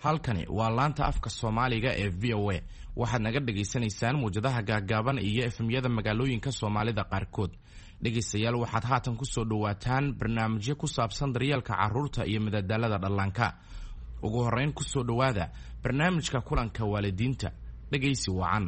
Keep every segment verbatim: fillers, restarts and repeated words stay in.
halkani waa laanta afka Soomaaliga ee V O A waxaad naga dhageysanaysaan muujadaha gaagaaban iyo F M-yada magaalooyinka Soomaalida qaarkood. dhegeystayaal waxaad haatan ku soo dhawaataan barnaamijyo ku saabsan daryeelka carruurta iyo madadaalada dhallaanka. ugu horeyn ku soo dhawaada barnaamijka kulanka waalidiinta. dhegeysi wacan.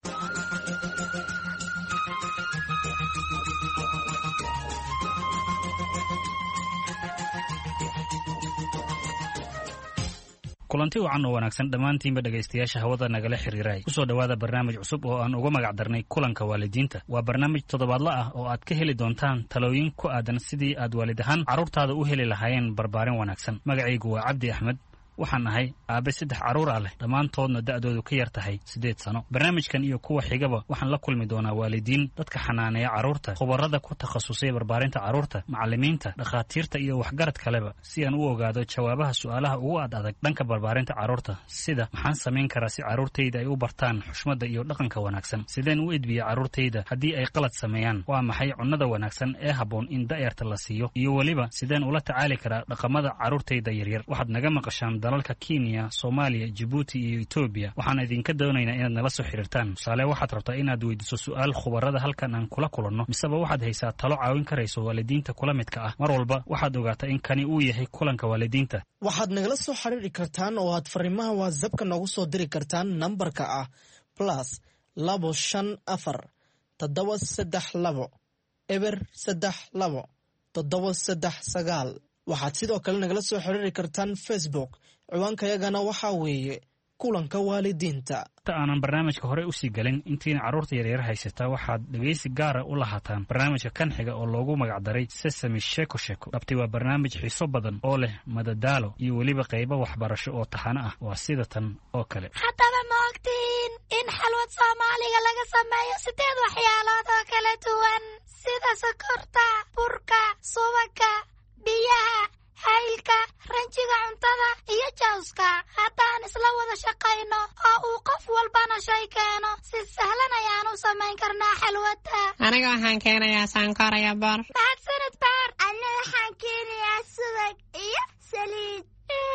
kulanti wacan oo wanaagsan dhammaantiinba dhegaystayaasha hawada nagala xiriiray ku soo dhawaada barnaamij cusub oo aan uga magac darnay kulanka waalidiinta. waa barnaamij toddobaadle ah oo aad ka heli doontaan talooyin ku aadan sidii aad waalid ahaan carruurtaada u heli lahaayeen barbaarin wanaagsan. magacaygu waa Cabdi Axmed, waxaan ahay aabe saddex carruur ah leh, dhammaantoodna da'doodu ka yar tahay siddeed sano. barnaamijkan iyo kuwa xigaba waxaan la kulmi doonaa waalidiin, dadka xanaaneeya carruurta, khubarada ku takhasusay barbaarinta carruurta, macallimiinta, dhakhaatiirta iyo waxgarad kaleba, si aan u ogaado jawaabaha su'aalaha ugu ad adag dhanka barbaarinta carruurta, sida maxaan samayn karaa si carruurtayda ay u bartaan xushmadda iyo dhaqanka wanaagsan, sideen u edbiya carruurtayda haddii ay qalad sameeyaan, waa maxay cunnada wanaagsan ee habboon in da'yarta la siiyo, iyo weliba sideen ula tacaali karaa dhaqamada carruurtayda yaryar. waxaad naga maqashaan dalalka Kenya, Soomaaliya, Djibouti iyo Ethiopia. waxaan idinka doonaynaa inaad nala soo xiriirtaan. tusaale, waxaad rabtaa inaad weydiiso su'aal khubarada halkan aan kula kulanno, miseba waxaad haysaa talo caawin karayso waalidiinta kula midka ah. mar walba waxaad ogaataa in kani uu yahay kulanka waalidiinta. waxaad nagala soo xiriiri kartaan oo aad fariimaha WhatsApp-ka noogu soo diri kartaan nambarka ah plus labo shan afar toddoba saddex labo eber saddex labo toddoba saddex sagaal. waxaad sidoo kale nagala soo xiriiri kartaan Facebook. ciwaankayagana waxaa weeye kulanka waalidiinta. inta aanan barnaamijka hore usii galin, intiina carruurta yaryar haysata waxaad dhegaysi gaara u lahaataan barnaamijka kan xiga oo loogu magacdaray Sesame Sheko Sheko. dhabti waa barnaamij xiiso badan oo leh madadaalo iyo weliba qaybo waxbarasho oo taxano ah. waa sida tan oo kale. haddaba ma ogtiin in xalwad Soomaaliga laga sameeyo sideed waxyaalood oo kala duwan, sida sokorta, burka, subagga, biyaha, haylka, ranjiga cuntada iyo jawska. haddaan isla wada shaqayno oo uu qof walbana shay keeno, si sahlan ayaan u samayn karnaa xalwada. aniga waxaan keenayaa sankor iyo bor. mahadsanid baar. anna waxaan keenayaa subag iyo saliid.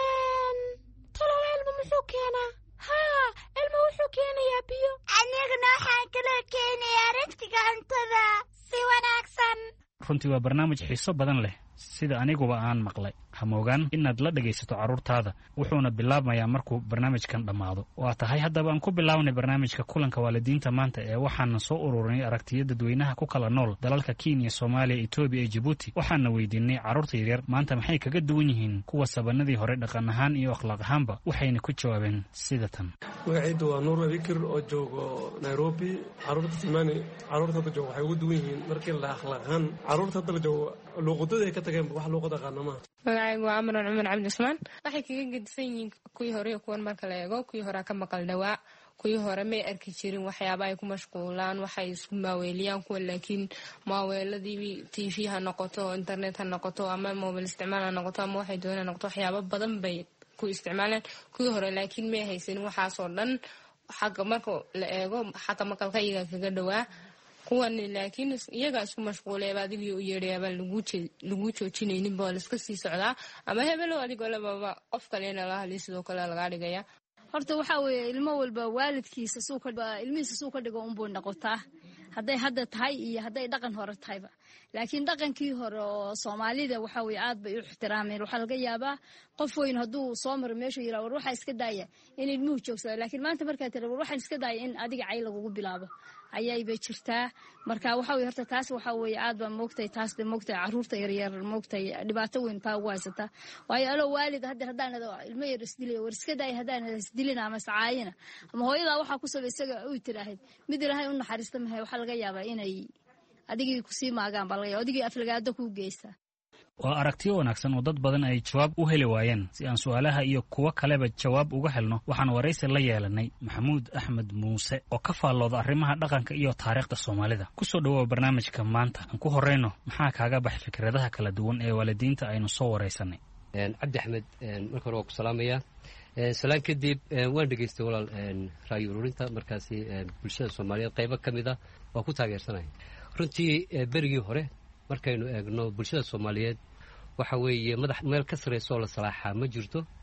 talow ilma muxuu keenaa? haa, ilma wuxuu keenayaa biyo. aniguna waxaan kaloo keenayaa ranjiga cuntada. si wanaagsan. runtii waa barnaamij xiiso badan leh, sida aniguba aan maqlay. hamoogaan inaad la dhegaysato carruurtaada, wuxuuna bilaabmayaa markuu barnaamijkan dhammaado. waa tahay haddaba aan ku bilaabnay barnaamijka kulanka waalidiinta maanta ee waxaana soo ururinay aragtiyo dadweynaha ku kala nool dalalka Kenya, Soomaaliya, Ethiopia iyo Djibouti. waxaana weydiinay carruurta yaryar maanta maxay kaga duwan yihiin kuwa sabanadii hore dhaqan ahaan iyo akhlaaq ahaanba. waxayna ku jawaabeen sida tan. magacaydu waa Nuur Abikir oo joogo Nairobi. carruurta Soomaali carruurta hadda joogo waxay ugu duwan yihiin markii la akhlaaq ahaan. carruurta hadda joogo luqadooda ay ka tageen wax luqad aqaan ma. magacaygu waa Amran Cumar Cabdi Usmaan. waxay kaga gedisan yihiin kuwii hore iyo kuwan marka la eego. kuwii hore ka maqal dhawaa, kuwii hore may arki jirin waxyaaba ay ku mashquulaan, waxay isku maaweeliyaan. kuwa laakiin maaweeladii T V ha noqoto, internet ha noqoto, ama mobile isticmaal ha noqoto, ama waxay doonaan noqoto, waxyaaba badan bay ku isticmaalaan. kuwii hore laakiin may haysan waxaasoo dhan. xagga marka la eego xagga maqalka iyaga kaga dhawaa. kuwan laakiin iyaga isku mashquuleeba adigii u yeedhayaaba lagu joojinaynin baa la iska sii socdaa, ama hebelo adigoo lababa qof kalena la hadlay sidoo kale laga dhigaya. horta waxaa weeye ilmo walba waalidkiisa suu ka ilmihiisa suu ka dhigo unbuu noqotaa, hadday hadda tahay iyo hadday dhaqan hore tahayba. laakiin dhaqankii hore oo Soomaalida waxaa weeye aad bay u ixtiraameen. waxaa laga yaabaa qof weyn hadduu soo maro meesha yiraahdo war waxa iska daaya in ilmuhu joogsado, laakiin maanta markaa tiri war waxa iska daaya in adiga cay lagugu bilaabo ayay bay jirtaa. marka waxa weeye horta taas waxa weeye aad baa moogtay taas de moogtay carruurta yaryar moogtay dhibaato weyn baa ugu haysata. waayo alo waalid hadda haddaan ilmo yar isdilay war iska daaya haddaan isdilina ama sacaayina ama hooyada waxa ku sabay isaga uu tiraahay mid ilaahay u naxariista mahay, waxa laga yaabaa inay adigii ku sii maagaan baa laga yaabaa adigii aflagaado ku geysta. waa aragtiyo wanaagsan oo dad badan ay jawaab u heli waayeen. si aan su'aalaha iyo kuwa kaleba jawaab uga helno, waxaan waraysi la yeelanay Maxamuud Axmed Muuse oo ka faallooda arrimaha dhaqanka iyo taariikhda Soomaalida. ku soo dhawow barnaamijka maanta. aan ku horeyno, maxaa kaaga baxay fikradaha kala duwan ee waalidiinta aynu soo waraysanay? Cabdi Axmed, marka hore waa ku salaamayaa. salaan kadib waan dhageystay walaal ra'yi ururinta markaasi bulshada Soomaaliyeed qaybo ka mid ah waa ku taageersanay. runtii berigii hore markaynu eegno bulshada Soomaaliyeed waxa weeye madax meel ka sareyso la salaaxa ma jirto.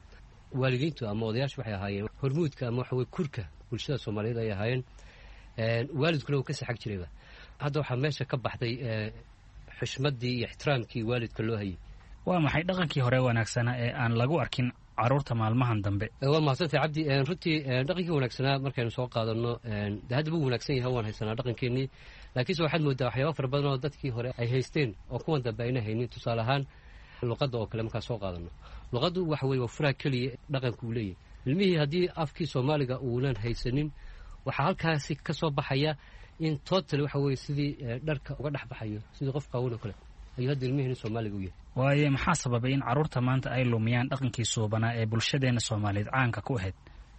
waalidiintu ama odayaashu waxay ahaayeen hormuudka ama waxa weye kurka bulshada soomaaliyeed ay ahaayeen waalidkuna uu ka saxag jirayba hadda waxaa meesha ka baxday xushmaddii iyo ixtiraamkii waalidka loo hayay. waa maxay dhaqankii hore wanaagsanaa ee aan lagu arkin carruurta maalmahan dambe? waa mahadsantay cabdi. runtii dhaqankii wanaagsanaa markaynu soo qaadano de haddaba uu wanaagsan yahay waan haysanaa dhaqankeenii, laakiinse waxaad moodaa waxyaaba fara badan oo dadkii hore ay haysteen oo kuwan dambe ayna haynin. tusaale ahaan luqadda oo kale markaa soo qaadano, luqaddu waxa weye waa furaha keliya dhaqanka uu leeyahay. ilmihii haddii afkii soomaaliga uunan haysanin waxaa halkaasi ka soo baxaya in total waxa weye sidii dharka uga dhex baxayo sidii qof qaawan oo kale ayuu hadda ilmihii soomaaliga u yahay. waaye maxaa sababay in carruurta maanta ay lumiyaan dhaqankii suubanaa ee bulshadeenna soomaaliyeed caanka ku ahayd?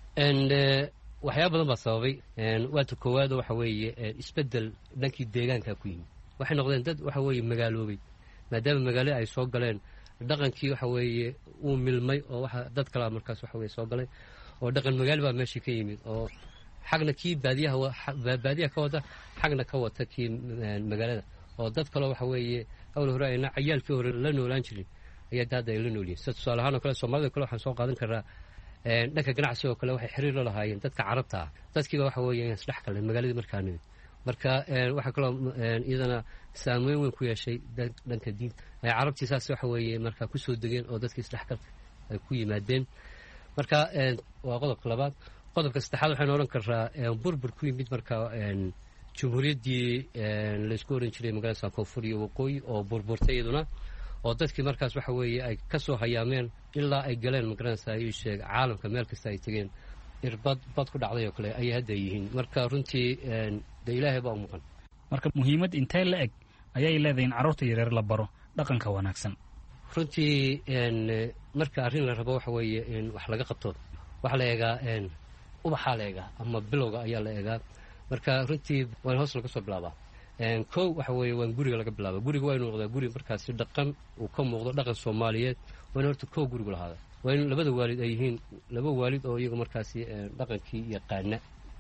waxyaaba badan baa sababay. waata koowaad waxa weeye isbeddel dhankii deegaanka ku yimid. waxay noqdeen dad waxa weeye magaaloobay, maadaama magaalo ay soo galeen dhaqankii waxa weeye uu milmay oo waxa dad kalea markaas waxa weye soo galay oo dhaqan magaalo baa meeshii ka yimid oo xagna kii baadiyaha baadiyaha ka wata xagna ka wata kii magaalada oo dad kaleo waxa weeye awal hore ayna cayaalkii hore la noolaan jirin ayaa hadda ay la noolyihin. sida tusaale ahaan oo kale soomaalida kale waxaan soo qaadan karnaa dhanka ganacsi oo kale waxay xiriir la lahaayeen dadka carabta ah. dadkiiba waxa weeye isdhex galeen magaaladii markaa nimid. marka waxaa kaloo iyadana saameyn weyn ku yeeshay dhanka diinta. carabtii saas waxa weeye markaa ku soo degeen oo dadkii isdhexgalka ay ku yimaadeen. marka waa qodobka labaad. qodobka saddexaad waxaynu odhan karraa burbur ku yimid markaa jumhuuriyaddii laysku oran jiray magaalada koonfur iyo waqooyi oo burburtay iyaduna oo dadkii markaas waxa weeye ay ka soo hayaameen ilaa ay galeen magaranaysa ayuu sheeg caalamka meel kasta ay tegeen irbad bad ku dhacday oo kale ayay hadda yihiin. marka runtii de ilaahay baa u maqan. marka muhiimad intee la eg ayay leedahay in carruurta yareer la baro dhaqanka wanaagsan? runtii marka arrin la rabo waxa weeye in wax laga qabto waxaa la eegaa ubaxaa la eegaa ama bilowga ayaa la eegaa. marka runtii waa in hoos laga soo bilaabaa. kow waxa weeye waa in guriga laga bilaaba. guriga waa inu noqdaa guri markaasi dhaqan uu ka muuqdo dhaqan soomaaliyeed. waa in horta kow gurigu lahaada. waa in labada waalid ay yihiin laba waalid oo iyagu markaasi dhaqankii yaqaana.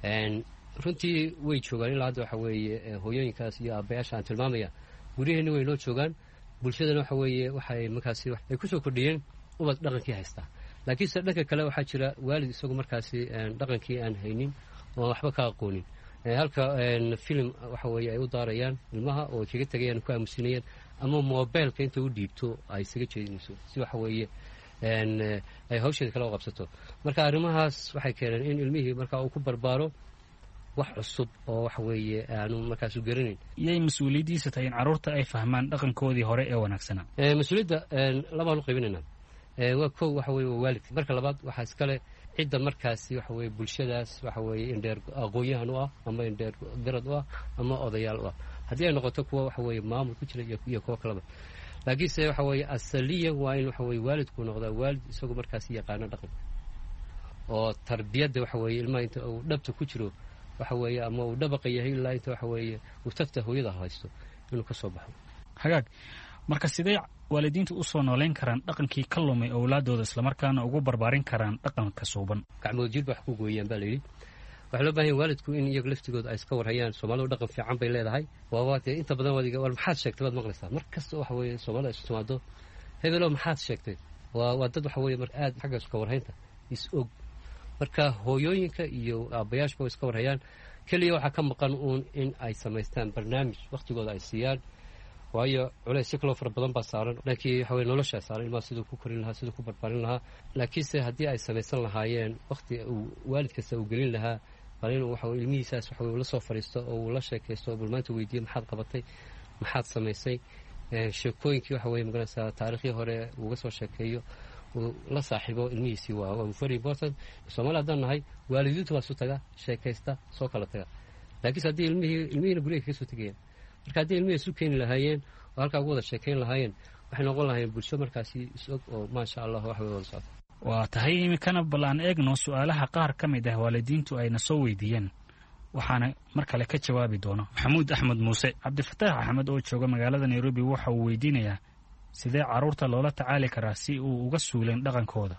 runtii way joogaan ilaa hadda waxa weeye hooyooyinkaas iyo aabbayaasha aan tilmaamaya guryaheeni way noo joogaan. bulshadana waxa weeye waxay markaasi ay ku soo kordhiyeen ubad dhaqankii haystaa. laakiinse dhanka kale waxaa jira waalid isagu markaasi dhaqankii aan haynin oo waxba ka aqoonin. halka filim waxa weeye ay u daarayaan ilmaha oo kaga tegayaan ku aamusinayaan ama mobilka inta u dhiibto ay isaga jeedinayso si waxa weeye ay hawsheeda kala qabsato. marka arrimahaas waxay keeneen in ilmihii markaa uu ku barbaaro wax cusub oo waxa weeye aanu markaas u garanayn. iyay mas-uuliyaddiisa tahay in carruurta ay fahmaan dhaqankoodii hore ee wanaagsanaa? mas-uuliyadda labaan u qaybinaynaa. waa kow waxa weye waa waalidka. marka labaad waxaa iskale cidda markaasi waxa weye bulshadaas waxa weeye indheer aqoon-yahan u ah ama indheer garad u ah ama odayaal u ah. haddii ay noqoto kuwa waxa weeye maamul ku jira iyo kuwo kaleba. laakiinse waxa weeye asaliyan waa in waxa weye waalidku noqdaa waalid isagu markaasi yaqaano dhaqanka oo tarbiyadda waxa weeye ilmaha inta uu dhabta ku jiro waxa weeye ama uu dhabaqa yahay ilaa inta waxa weeye uu tafta hooyada haysto inuu ka soo baxo. hagaag. marka sidee waalidiintu u soo nooleyn karaan dhaqankii ka lumay owlaadooda islamarkaana ugu barbaarin karaan dhaqanka suuban? gacmood jilba wax ku gooyaan baa layidhi. waxaa loo bahan yahay waalidku in iyagu laftigooda ay iska warhayaan. soomaalidu dhaqan fiican bay leedahay. waaba dee inta badan waadiga war maxaad sheegtay baad maqlaysaa mar kasta waxa weeye soomaalida isu timaado hebelo maxaad sheegtay. waa waa dad waxa weeye mar aad xagga iska warhaynta is og. marka hooyooyinka iyo aabbayaashba way iska warhayaan. keliya waxaa ka maqan uun in ay samaystaan barnaamij wakhtigooda ay siiyaan. waayo culays si kaloo fara badan baa saaran dhankii waxa weye noloshaa saaran ilmaha siduu ku korin lahaa siduu ku barbaarin lahaa. laakiinse haddii ay samaysan lahaayeen wakhti uu waalid kasta uu gelin lahaa bal inuu waxa weye ilmihiisaas waxa weye ula soo fadhiisto oo uu la sheekaysto oo bulmaanta weydiiyo maxaad qabatay maxaad samaysay. sheekooyinkii waxa weye magaranaysaa taariikhdii hore uuga soo sheekeeyo uu la saaxiibo ilmihiisii waa waa very important. soomaali haddaan nahay waalidiintu waa isu taga sheekaysta soo kala taga. laakiinse haddii ilmihii ilmihiina guriga kaga soo tegayaan marka haddii ilmihii isu keeni lahaayeen oo halkaa ugu wada sheekayn lahaayeen waxay noqon lahaayeen bulsho markaasi is-og oo maasha allah wax way wada socda. waa tahay iminkana bal aan eegno su-aalaha qaar ka mid ah waalidiintu ayna soo weydiiyeen waxaana mar kale ka jawaabi doono maxamuud axmed muuse. cabdifataax axmed oo jooga magaalada nairobi waxa uu weydiinayaa sidee carruurta loola tacaali karaa si uu uga suuleen dhaqankooda?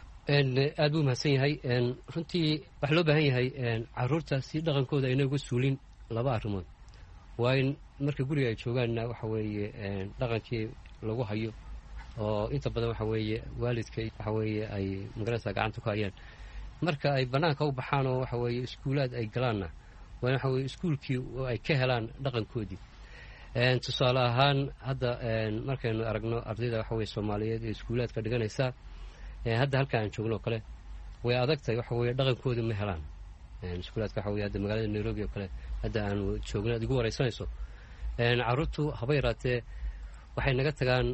aad buu mahadsan yahay. runtii waxaa loo baahan yahay carruurta si dhaqankooda ayna uga suulin laba arrimood. waa in marka guriga ay joogaanna waxa weeye dhaqankii lagu hayo oo inta badan waxa weeye waalidka waxa weeye ay magarasa gacanta ku hayaan marka ay banaanka u baxaan oo waxa weeye iskuulaad ay galaanna waa waxa weeye iskuulkii ay ka helaan dhaqankoodii een tusaale ahaan hadda een markaynu aragno ardayda waxa weeye Soomaaliyeed ee iskuulaadka dhiganaysa ee hadda halka aan joogno kale way adagtay waxa weeye dhaqankooda ma helaan een iskuulaadka waxa weeye hadda magaalada Nairobi oo kale hadda aan joogno adigu wareysanayso een caruurtu haba yaraatee waxay naga tagaan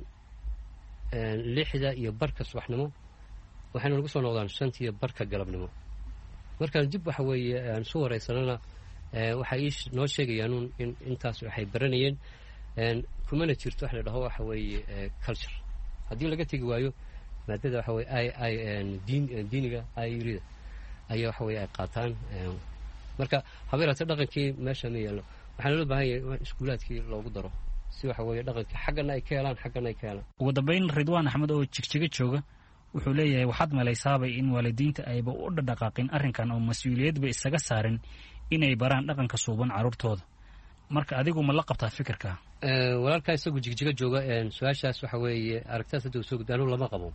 een lixda iyo barka subaxnimo waxayna lagu soo noqdaan shanta iyo barka galabnimo markaan dib waxa weeye aan soo wareysanana ee waxa ay noo sheegayaan in intaas waxay baranayeen een kumana jirto wax la dhaho waxa weeye culture hadii laga tagi waayo maadada waxa weeye ay ay diin diiniga ay yirida ayaa waxa weeye ay qaataan marka habeerata dhaqankii meesha ma yeelo waxaan loo baahan yahay iskuulaadkii loogu daro si waxa weeye dhaqankii xaggana ay ka helaan xaggana ay ka helaan ugu dambeyn Ridwaan Axmed oo jigjiga jooga wuxuu leeyahay waxaad malaysaabay in waalidiinta ayba u dhaqaaqin arrinkan oo mas'uuliyadba isaga saarin inay baraan dhaqanka suuban carruurtooda marka adigu ma la qabtaa fikirka ee walaalka isagu jigjiga jooga een su'aashaas waxa weeye aragtaas hadda soo gudbaan lama qabo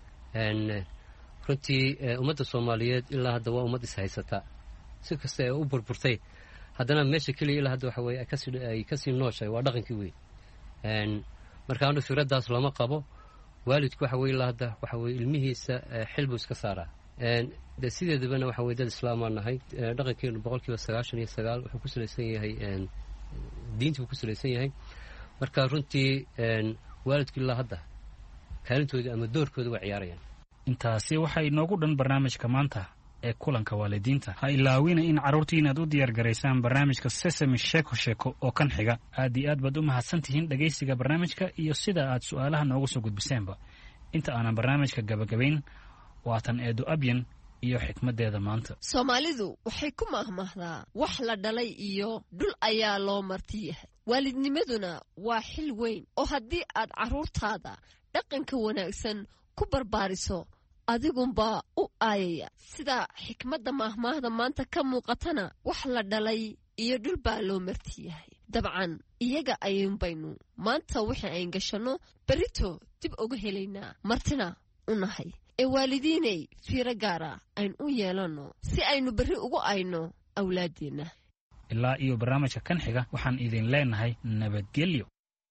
een runtii ummadda Soomaaliyeed ilaa hadda waa ummad is haysata si kasta ay u burburtay haddana meesha kaliya ilaa hadda waxa weeye ka sii ay ka sii nooshay waa dhaqankii weey een marka aanu fikradaas lama qabo waalidku waxa weeye ilaa hadda waxa weeye ilmihiisa xilbu iska saara een de sideedaba waxa weeye dad islaam ah nahay dhaqankeenu boqolkiiba sagaashan iyo sagaal wuxuu ku saleysan yahay een diintu ku saleysan yahay marka runtii een waalidku ilaa hadda kaalintooda ama doorkooda waa ciyaarayaan intaasi waxa inoogu dhan barnaamijka maanta ee kulanka waalidiinta ha ilaawina in carruurtii inaad u diyaar garaysaan barnaamijka Sesame Sheeko Sheeko oo kan xiga aad iyo aad baad u mahadsantihiin dhageysiga barnaamijka iyo sida aad su'aalaha noogu soo gudbiseenba inta aanan barnaamijka gabagabayn waatan eedo abyan iyo xikmadeeda maanta Soomaalidu waxay ku mahmahdaa wax la dhalay iyo dhul ayaa loo marti yahay waalidnimaduna waa xil weyn oo haddii aad carruurtaada dhaqanka wanaagsan ku barbaariso adigunba u aayaya sida xikmadda mahmaahda maanta ka muuqatana wax la dhalay iyo dhul baa loo marti yahay dabcan iyaga ayuun baynu maanta wixii ayn gashanno berito dib uga helaynaa martina u nahay ee waalidiinay fiiro gaara aynu u yeelanno si aynu berri ugu ayno awlaadeenna ilaa iyo barnaamijka kan xiga waxaan idin leenahay nabadgelyo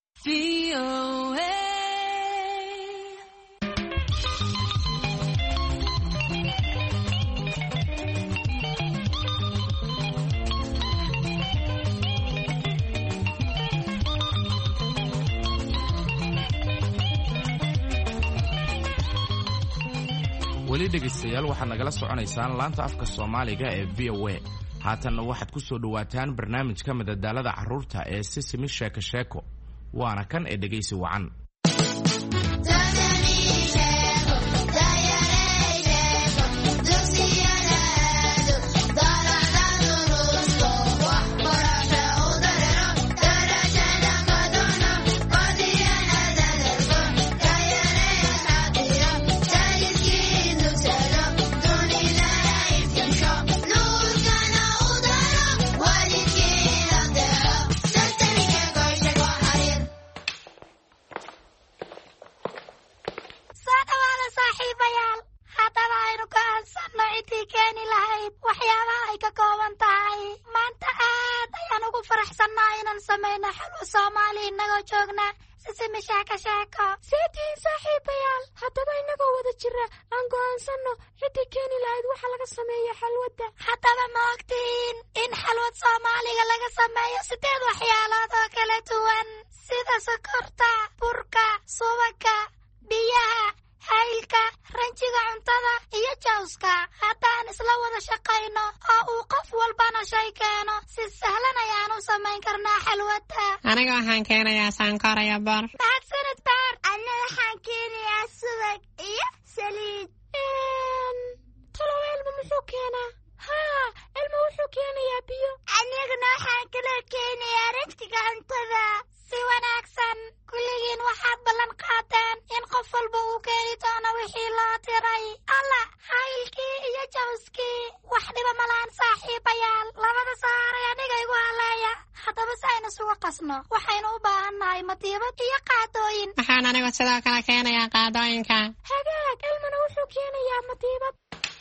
weli dhegaystayaal waxaad nagala soconaysaan laanta afka Soomaaliga ee V O A haatanna waxaad ku soo dhawaataan barnaamijka madadaalada carruurta ee Sesame Sheeko Sheeko waana kan ee dhegaysi wacan Sesame Sheeko Sheeko sidii saaxiibayaal haddaba inagoo wada jira aan go'aansanno cidii keeni lahayd waxa laga sameeyo xalwada haddaba ma ogtiin in xalwad Soomaaliga laga sameeyo sideed waxyaalood oo kala duwan sida sokorta burka subagga biyaha haylka ranjiga cuntada iyo jawska haddaan isla wada shaqayno oo uu qof walbana shay keeno si sahlan ayaan u samayn karnaa xalwada aniga waxaan keenayaa saankoraya bar mahadsanid baar anna waxaan keenayaa subag iyo saliid talow ilma muxuu keenaa haa ilma wuxuu keenayaa biyo anigana waxaan kaloo keenayaa ranjiga cuntada si wanaagsan kulligiin waxaad ballan qaadeen in qof walba uu keeni doono wixii loo tiray alla haylkii iyo jawskii wax dhiba malaan saaxiibayaal labada saaray aniga igu haleeya haddaba si aynu isugu qasno waxaynu u baahannahay madiibad iyo qaadooyin. waxaan anigu sidoo kale keenayaa qaadooyinka. hagaag, ilmana wuxuu keenayaa madiibad.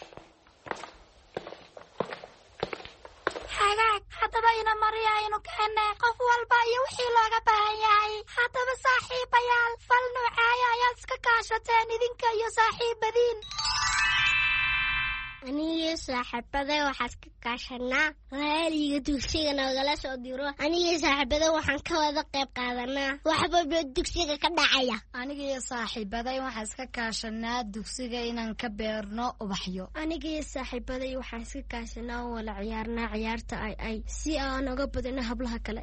hagaag, haddaba ina mariya aynu keenne qof walba iyo wixii looga baahan yahay. haddaba saaxiibayaal, fal nuucaaya ayaad iska kaashateen idinka iyo saaxiibadiin? anigii saaxiibaday waxaan ka kaashanaa raaliga dugsiga nagala soo diro. anigii saaxiibaday waxaan ka wada qayb qaadanaa waxba dugsiga ka dhacaya. anigii saaxiibaday waxaan iska kaashanaa dugsiga inaan ka beerno ubaxyo. anigii saaxiibaday waxaan iska kaashanaa wala ciyaarnaa ciyaarta ay ay si aan uga badino hablaha kale.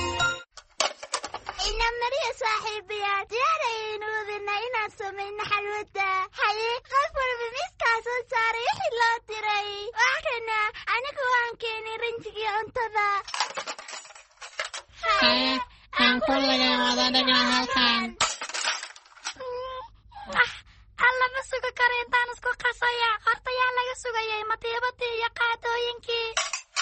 ina mariya saaxiibayaal, diyaarayaynu wadinaa inaan samayno xalwada. haye, qof walba miiskaa soo saaray wixii loo diray. waxkana anigu waan keenay ranjigii cuntada. haye, aan kulligay wada dhigna halkan. alla ma sugi karo intaan isku qasaya. horta yaa laga sugayay madiibadii iyo qaadooyinkii.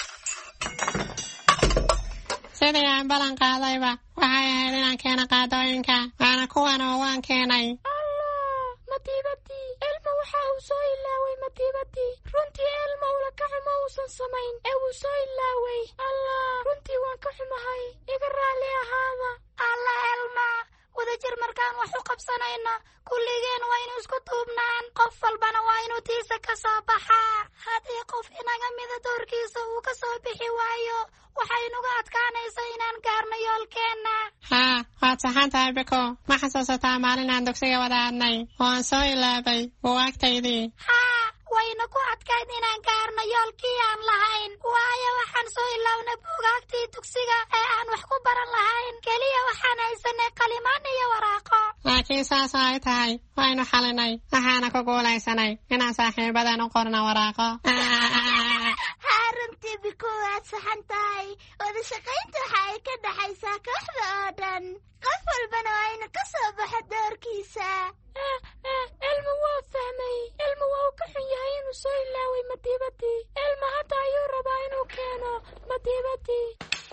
sidii aan ballan qaadayba waxay ahayd inaan keeno qaadooyinka, waana kuwan oo waan keenay. allah, madiibadii! elma waxa uu soo ilaaway madiibadii. runtii elma ula kaci ma uusan samayn ee wuu soo ilaaway. allah, runtii waan ka xumahay, iga raalli ahaada. allah elma, wadajir markaan wax u qabsanayno kulligeen waa inu isku duubnaan. qof walbana waa inuu tiisa ka soo baxaa. haddii qof inaga mida doorkiisa uu ka soo bixi waayo waxaynuga adkaanaysa inaan gaarno yoolkeenna. haa, waad saxan tahay biko. ma xasuusataa maalin aan dugsiga wada aadnay oo aan soo ilaabay buugaagtaydii? haa, wayna ku adkayd inaan gaarno yoolkii aan lahayn, waayo waxaan soo ilaawnay buugaagtii dugsiga ee aan wax ku baran lahayn. keliya waxaan haysanay qalimaan iyo waraaqo. laakiin saas oo ay tahay waynu xalinay, waxaana ku guulaysanay inaan saaxiibadan u qorno waraaqo. haa, runtii biko waad saxan tahay. wada shaqaynta waxa ay ka dhaxaysaa kooxda oo dhan. qof walbana waa inu ka soo baxo doorkiisa. elma waa fahmay. elma waa uu ka xun yahay inuu soo ilaaway madiibadii. elma hadda ayuu rabaa inuu keeno madiibadii.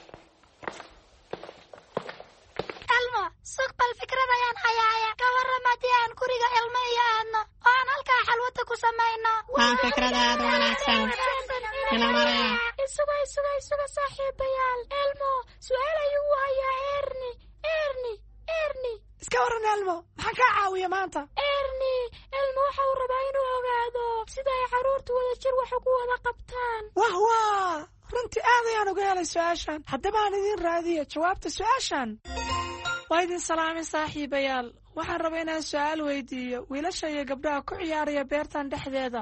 elmo, sug bal fikrad ayaan hayaaya. ka warram haddii aan guriga elmo iyo aadno oo aan halkaa xalwada ku samayno. waa fikrad aad u wanaagsan. ina mariya, isuga isuga isuga saaxiibayaal. elmo su-aal ayuu u hayaa erni. erni erni iska waran elmo, maxaa kaa caawiya maanta? erni, elmo waxa uu rabaa inuu ogaado sida ay carruurtu wada jir wax ugu wada qabtaan. wah waa runtii aad ayaan uga helay su-aashan. haddaba aan idin raadiyo jawaabta su-aashan. waa idin salaamin saaxiibayaal. waxaan rabaa inaan su-aal weydiiyo wiilasha iyo gabdhaha ku ciyaaraya beertan dhexdeeda.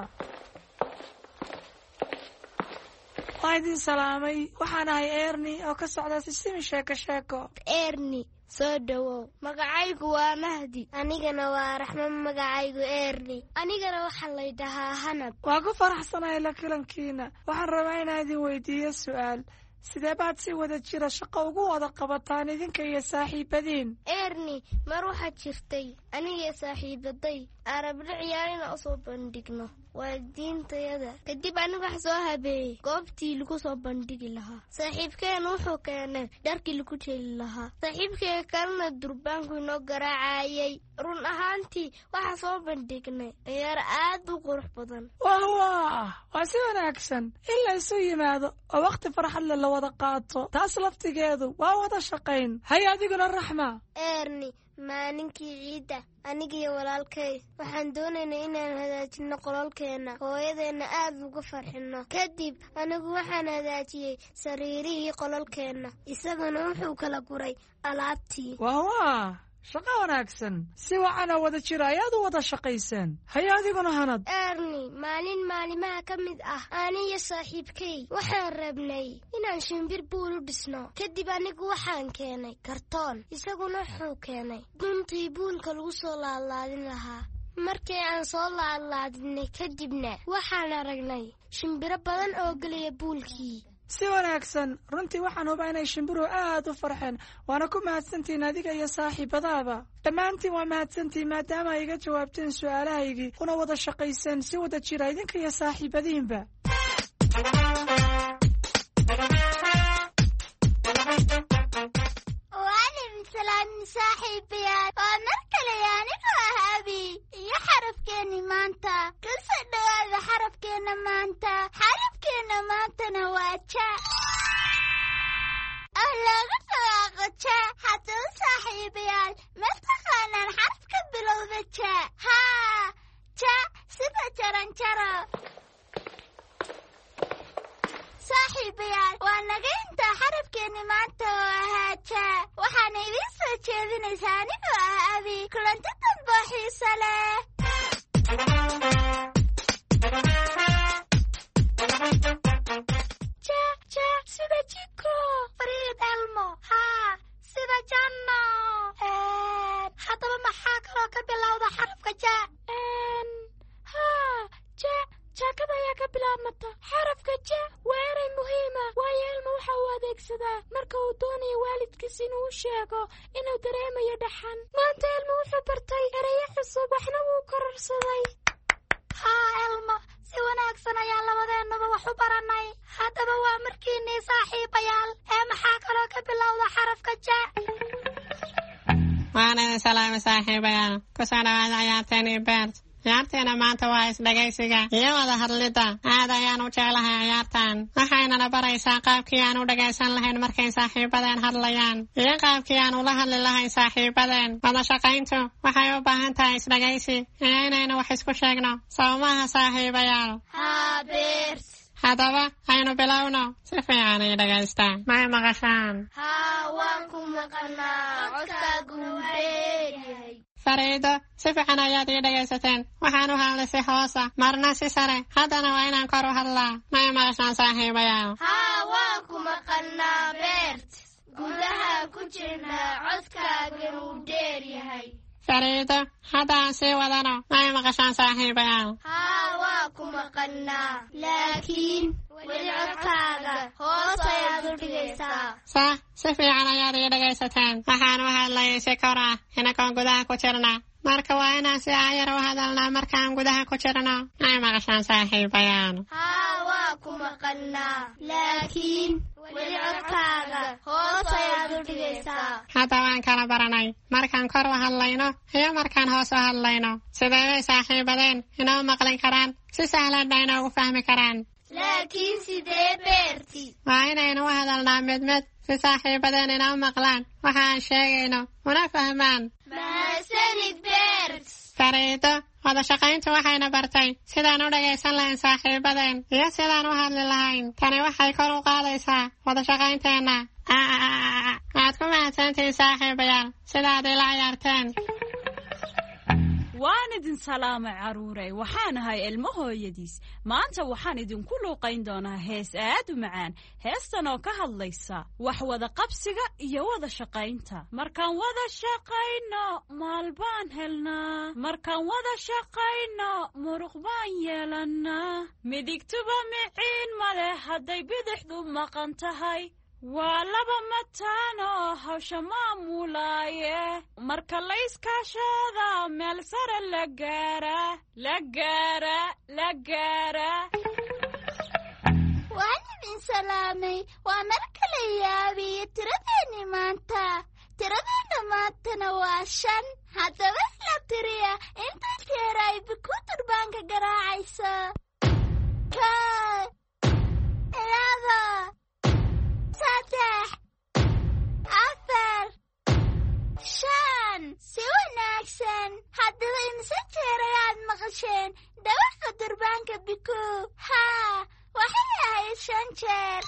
waa idin salaamay. waxaan ahay erni oo ka socda sisimi sheeko sheeko. erni, soo dhowow. magacaygu waa mahdi. anigana waa raxmo. magacaygu erni. anigana waxaa laydhahaa hanad. waa ku faraxsanahay la kulankiina. waxaan rabaa inaan idin weydiiyo su-aal. sidee baad si wada jira shaqo ugu wada qabataan idinka iyo saaxiibadiin? erni, mar waxaad jirtay aniga saaxiibaday aan rabno ciyaar inaan usoo bandhigno waalidiintayada. kadib aniga wax soo habeeyey goobtii lagu soo bandhigi lahaa. saaxiibkeen wuxuu keenay dharkii lagu jeli lahaa. saaxiibkeen kalena durbaanku inoo garaacayay. run ahaantii waxaa soo bandhignay ciyaar aad u qurux badan. wah waa waa si wanaagsan in la isu yimaado oo wakhti farxad le la wada qaato. taas laftigeedu waa wada shaqayn. hay adiguna raxma. erni, maalinkii ciidda anigiiyo walaalkay waxaan doonaynay inaan hagaajinno qolalkeenna, hooyadeenna aad uga farxinno. kadib anigu waxaan hagaajiyey sariirihii qolalkeenna, isaguna wuxuu kala guray alaabtii. wah waa shaqo wanaagsan. si wacanoo wada jira ayaad u wada shaqayseen. hay adiguna hanad. erni, maalin maalimaha ka mid ah aniyo saaxiibkay waxaan rabnay inaan shimbir buul u dhisno. kadib anigu waxaan keenay kartoon, isaguna wuxuu keenay guntii buulka lagu soo laadlaadin lahaa. markii aan soo laadlaadinay kadibna waxaan aragnay shimbiro badan oo geliya buulkii. si wanaagsan. runtii waxaan hubaa inay shimbiruhu aad u farxeen. waana ku mahadsantihiin adiga iyo saaxiibadaaba. dhammaantiin waa mahadsantihiin maadaama ay iga jawaabteen su-aalahaygii una wada shaqayseen si wada jira idinka iyo saaxiibadiinba. saaxiibayaal waa mar kale anigoo ah abi iyo xarafkeenni maanta kasoo dhawaada xarafkeenna maanta xarafkeenna maantana waa ja ah looga dhawaaqo ja haddaba saaxiibayaal ma taqaanaan xaraf ka bilowda ja haa ja sida jaranjaro saaxiibayaal waa naga intaa xarafkeenni maanta oo ahaa ja waxaana idiin soo jeedinaysaa anigoo ah abi kulanti dambe oo xiiso leh ja ja sida jiko fariid elmo haa sida janno haddaba maxaa kaloo ka bilowda xarafka ja haa ja jaakada ayaa ka bilaabmata xarafka ja waa eray muhiima waayo elmo waxa uu adeegsadaa marka uu doonayo waalidkiis inuu u sheego inuu dareemayo dhaxan maanta elmo wuxuu bartay erayo cusub waxna wuu kororsaday haa elmo si wanaagsan ayaa labadeennuba wax u baranay haddaba waa markiinii saaxiibayaal ee maxaa kaloo ka bilowda xarafka ja waan idin salaamay saaxiibayaal kusoo dhawaada ciyaarteennii beert ciyaarteena maanta waa isdhegaysiga iyo wada hadlidda aad ayaan u jeclahay ciyaartan waxaynana baraysaa qaabkii aan u dhagaysan lahayn markay saaxiibadeen hadlayaan iyo qaabkii aan ula hadli lahayn saaxiibadeen wada shaqayntu waxay u baahan tahay isdhegaysi iyo inaynu wax isku sheegno sawmaha saaxiibayaal haa beert haddaba aynu bilowno si fiican ii dhagaystaan may maqashaan haa waan ku maqanaa codkaagu beeryahay fariido si fiican ayaad ii dhagaysateen waxaan u hadlay si hoosa marna si sare haddana waa inaan kor u hadlaa may maqashaan saaxiibayaal haa waan ku maqannaa beert gudaha ku jirnaa codkaagan uu dheer yahay fariido hadda aan sii wadano may maqashaan saaxiibayaal haa waan ku maqannaa laakiin weli codkaaga hoos ayaad u dhigaysaa sax si fiican ayaad ii dhagaysateen waxaan u hadlayay si kor ah inagoon gudaha ku jirna marka waa inaan si aayar u hadalnaa markaan gudaha ku jirno may maqashaan saaxiibayaal haa waan ku maqannaa laakiin weli codkaaga hoos ayaad u dhigaysaa hadda waan kala baranay markaan kor u hadlayno iyo markaan hoos u hadlayno sidee bay saaxiibadeen inoo maqlin karaan si sahlanna inoogu fahmi karaan laakiin sidee beerti waa inaynu u hadalnaa mid mid si saaxiibadeen inoo maqlaan waxa aan sheegayno una fahmaan mahadsanid beert fariido wada shaqayntu waxayna bartay sidaan u dhagaysan lahayn saaxiibadeen iyo sidaan u hadli lahayn tani waxay kor u qaadaysaa wada shaqaynteenna waad ku mahadsantihiin saaxiibayaal sidaad ila ciyaarteen waan idin salaamay carruurey waxaan ahay ilmo hooyadiis maanta waxaan idinku luuqayn doonaa hees aad u macaan heestan oo ka hadlaysa wax wada qabsiga iyo wada shaqaynta markaan wada shaqayno maal baan helnaa markaan wada shaqayno muruq baan yeelannaa midigtuba miciin male hadday bidixdu maqan tahay waa laba mataano hawsha maamulaaye marka layskaashada meel sare la gaara la gaara la gaara waan idin salaamay waa mar kale yaabiyo tiradeenni maanta tiradeenna maantana waa shan haddaba isla tiriya inta jeer ay biku durbaanka garaacayso kow laba saddex afar shan si wanaagsan haddaba imse jeer ayaad maqasheen dhawaqa durbaanka biku haa waxay ahayd shan jeer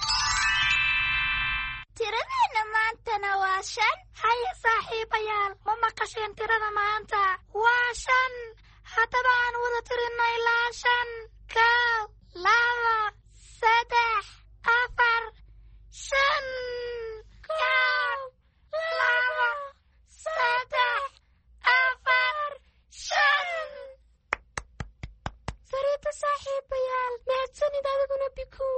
tiradeenna maantana waa shan haya saaxiibayaal ma maqasheen tirada maanta waa shan haddaba aan wada tirinno ilaa shan kow laba saddex afar shan kow laba saddex afar shan fariida saaxiibayaal mahadsanid adiguna biku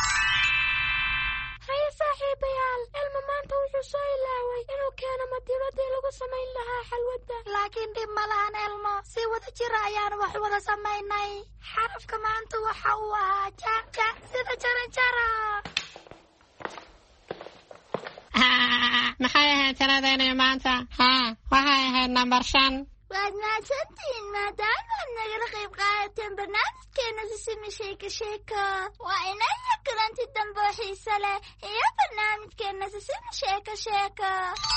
haya saaxiibayaal elmo maanta wuxuu soo ilaaway inuu keeno madiibadii lagu samayn lahaa xalwadda laakiin dhib ma lahan elmo si wada jira ayaan wax wada samaynay xarafka maanta waxa uu ahaa jaja sida jaranjaro maxay ahayd waaya tiradeeni maanta haa waxay ahayd nambar shan waad mahadsantihiin maadaamaad nagala qayb qaadateen barnaamijkeena sisimi sheeko sheeko waa inaya kulanti dambe oo xiise leh iyo barnaamijkeena sisimi sheeko sheeko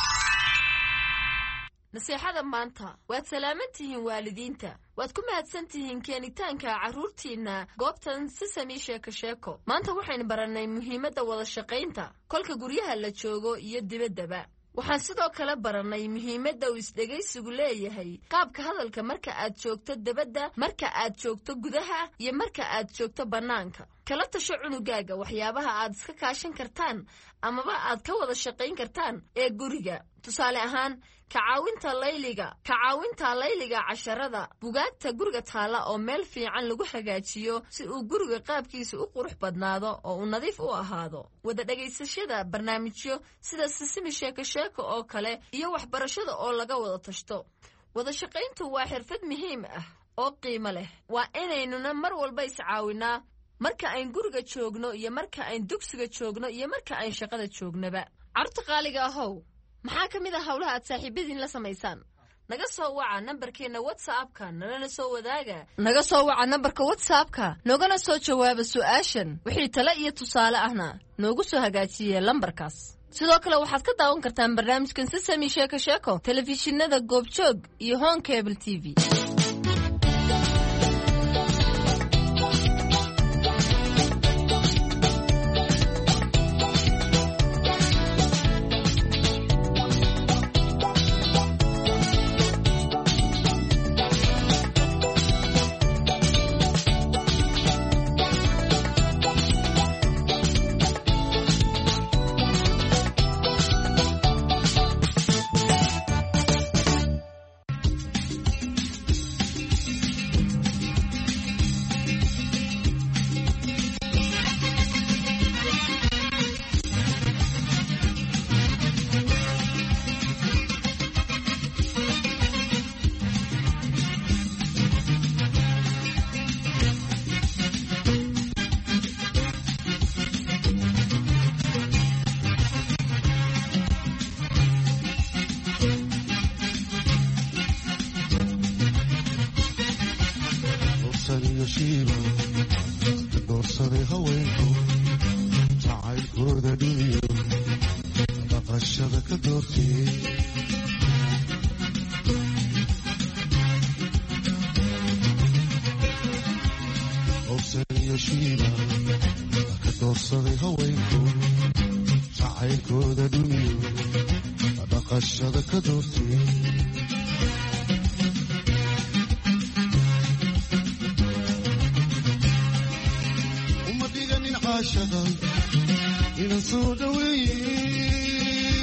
nasiixada maanta waad salaaman tihiin waalidiinta waad ku mahadsan tihiin keenitaanka carruurtiinna goobtan sisami sheeko sheeko maanta waxaynu barannay muhiimadda wada shaqaynta kolka guryaha la joogo iyo dibaddaba waxaan sidoo kale barannay muhiimadda uu isdhegaysigu leeyahay qaabka hadalka marka aad joogto dibadda marka aad joogto gudaha iyo marka aad joogto bannaanka kala tasho cunugaaga waxyaabaha aad iska kaashan kartaan amaba aad ka wada shaqayn kartaan ee guriga tusaale ahaan kacaawinta layliga kacaawinta layliga casharada bugaagta guriga taala oo meel fiican lagu hagaajiyo si uu guriga qaabkiisa u qurux badnaado oo uu nadiif u ahaado wada dhageysashada barnaamijyo sida sisimi sheeko sheeko oo kale iyo waxbarashada oo laga wada tashto wada shaqayntu waa xirfad muhiim ah oo qiimo leh waa inaynuna mar walba iscaawinaa marka ayn guriga joogno iyo marka ayn dugsiga joogno iyo marka ayn shaqada joognaba carruurta qaaliga ahow maxaa ka mid ah howlaha aad saaxiibadiin la samaysaan naga soo waca nambarkeena whatsappka nalana soo wadaaga naga soo waca nambarka whatsappka noogana soo jawaaba su'aashan wixii tale iyo tusaale ahna noogu soo hagaajiyee lambarkaas sidoo kale waxaad ka daawan kartaan barnaamijkan sisami sheeko sheeko telefishinada goobjoog iyo home cable t v doorsaday haweenku jacaylkooda dhuniyo dhaqashada ka doortay howsan iyo shiiba ka doorsaday haweenku jacaylkooda dhuniyo dhaqashada ka doortay inan soo dhaweeye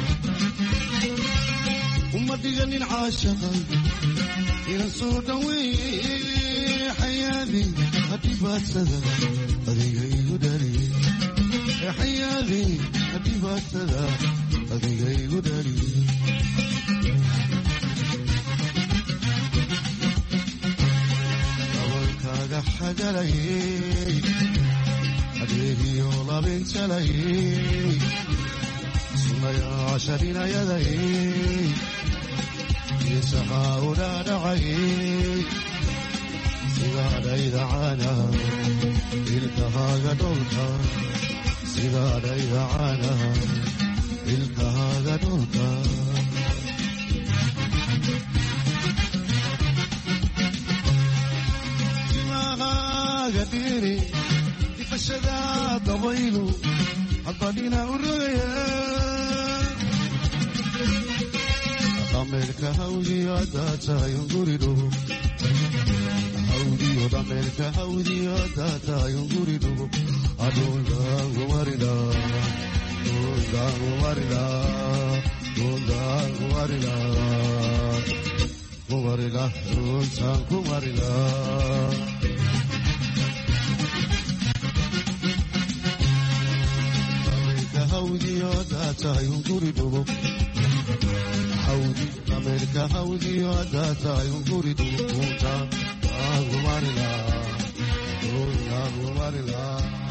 uma dhiganin caashaqa inan soo dhaweeye xayaadi hadhibaadsada adiga igu dhaliye xayaadi hadhibaadsada adiga igu dhaliye dabalkaaga xagalayey adeegiyo labinjalayey sunayaasha dhinayadayey yeesahaa u dhaadhacayey sidaadhaydacana ilkahaaga dholka sidaadhaydacana ilkahaaga dholka timahaaga dhiri difashada dabaylu hadbadhina u rogaya dhameerka hawdiyo haddaad tahay unguri dhugo hawdiyo dhameerka hawdiyo haddaad tahay unguri dhugo adhundaangumarina dhundaangumarina dhundaangumarina kumarina dhuntaan kumarina hawdiyo haddaad tahay unguri dhugo hawdi dhameerka hawdiyo haddaad tahay unguri dhugo dhuntaan kumarina dhuntaan kumarina